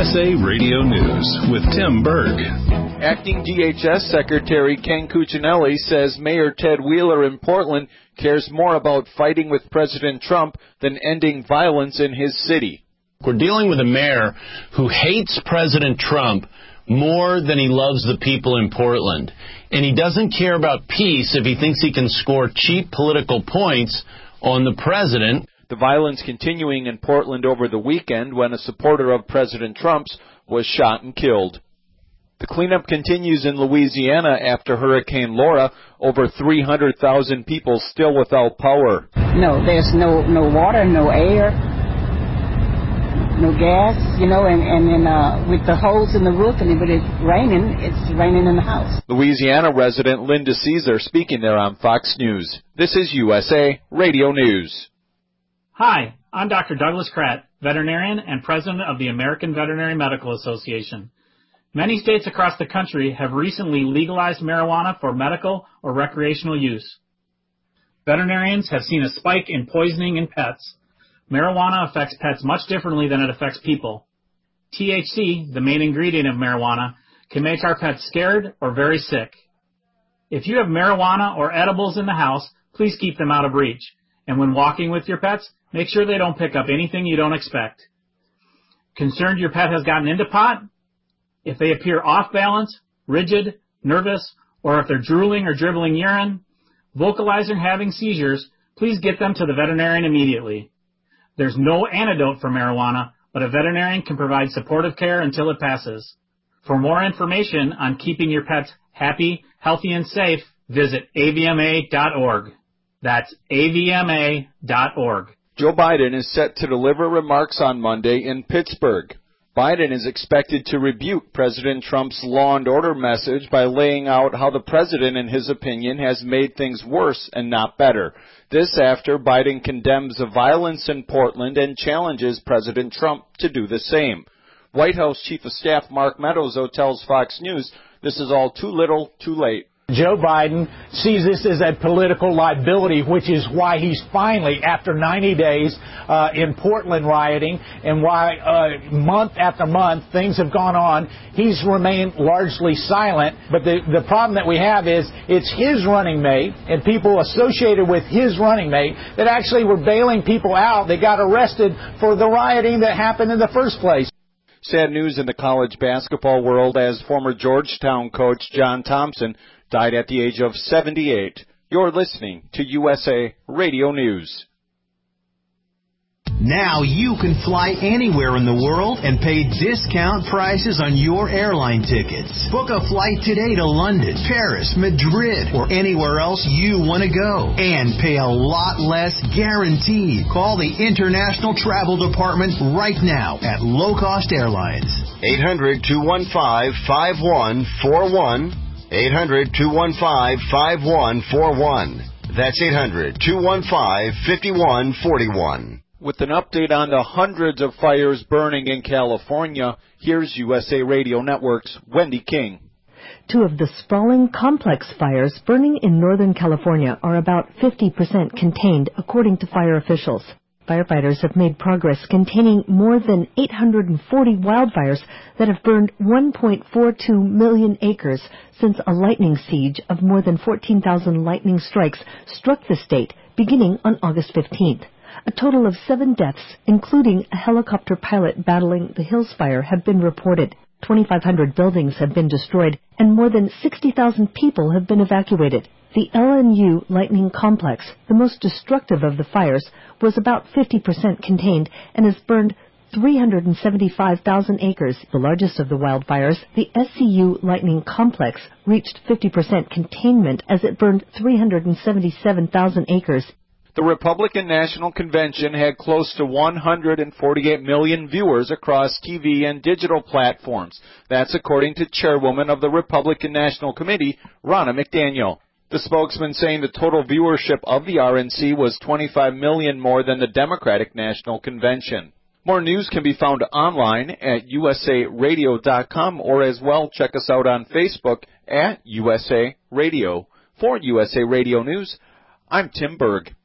USA Radio News with Tim Berg. Acting DHS Secretary Ken Cuccinelli says Mayor Ted Wheeler in Portland cares more about fighting with President Trump than ending violence in his city. We're dealing with a mayor who hates President Trump more than he loves the people in Portland. And he doesn't care about peace if he thinks he can score cheap political points on the president. The violence continuing in Portland over the weekend when a supporter of President Trump's was shot and killed. The cleanup continues in Louisiana after Hurricane Laura. Over 300,000 people still without power. No, there's no water, no air, no gas, and then with the holes in the roof and with it raining, it's raining in the house. Louisiana resident Linda Caesar speaking there on Fox News. This is USA Radio News. Hi, I'm Dr. Douglas Kratt, veterinarian and president of the American Veterinary Medical Association. Many states across the country have recently legalized marijuana for medical or recreational use. Veterinarians have seen a spike in poisoning in pets. Marijuana affects pets much differently than it affects people. THC, the main ingredient of marijuana, can make our pets scared or very sick. If you have marijuana or edibles in the house, please keep them out of reach. And when walking with your pets, make sure they don't pick up anything you don't expect. Concerned your pet has gotten into pot? If they appear off balance, rigid, nervous, or if they're drooling or dribbling urine, vocalizing or having seizures, please get them to the veterinarian immediately. There's no antidote for marijuana, but a veterinarian can provide supportive care until it passes. For more information on keeping your pets happy, healthy, and safe, visit avma.org. That's avma.org. Joe Biden is set to deliver remarks on Monday in Pittsburgh. Biden is expected to rebuke President Trump's law and order message by laying out how the president, in his opinion, has made things worse and not better. This after Biden condemns the violence in Portland and challenges President Trump to do the same. White House Chief of Staff Mark Meadows tells Fox News this is all too little, too late. Joe Biden sees this as a political liability, which is why he's finally, after 90 days in Portland rioting, and why month after month things have gone on, he's remained largely silent. But the problem that we have is it's his running mate and people associated with his running mate that actually were bailing people out that got arrested for the rioting that happened in the first place. Sad news in the college basketball world as former Georgetown coach John Thompson died at the age of 78. You're listening to USA Radio News. Now you can fly anywhere in the world and pay discount prices on your airline tickets. Book a flight today to London, Paris, Madrid, or anywhere else you want to go. And pay a lot less guaranteed. Call the International Travel Department right now at Low Cost Airlines. 800-215-5141. 800-215-5141. That's 800-215-5141. With an update on the hundreds of fires burning in California, here's USA Radio Network's Wendy King. Two of the sprawling complex fires burning in Northern California are about 50% contained, according to fire officials. Firefighters have made progress containing more than 840 wildfires that have burned 1.42 million acres since a lightning siege of more than 14,000 lightning strikes struck the state beginning on August 15th. A total of 7 deaths, including a helicopter pilot battling the Hills Fire, have been reported. 2,500 buildings have been destroyed, and more than 60,000 people have been evacuated. The LNU lightning complex, the most destructive of the fires, was about 50% contained and has burned 375,000 acres. The largest of the wildfires, the SCU lightning complex, reached 50% containment as it burned 377,000 acres. The Republican National Convention had close to 148 million viewers across TV and digital platforms. That's according to chairwoman of the Republican National Committee, Ronna McDaniel. The spokesman saying the total viewership of the RNC was 25 million more than the Democratic National Convention. More news can be found online at usaradio.com or as well check us out on Facebook at USA Radio. For USA Radio News, I'm Tim Berg.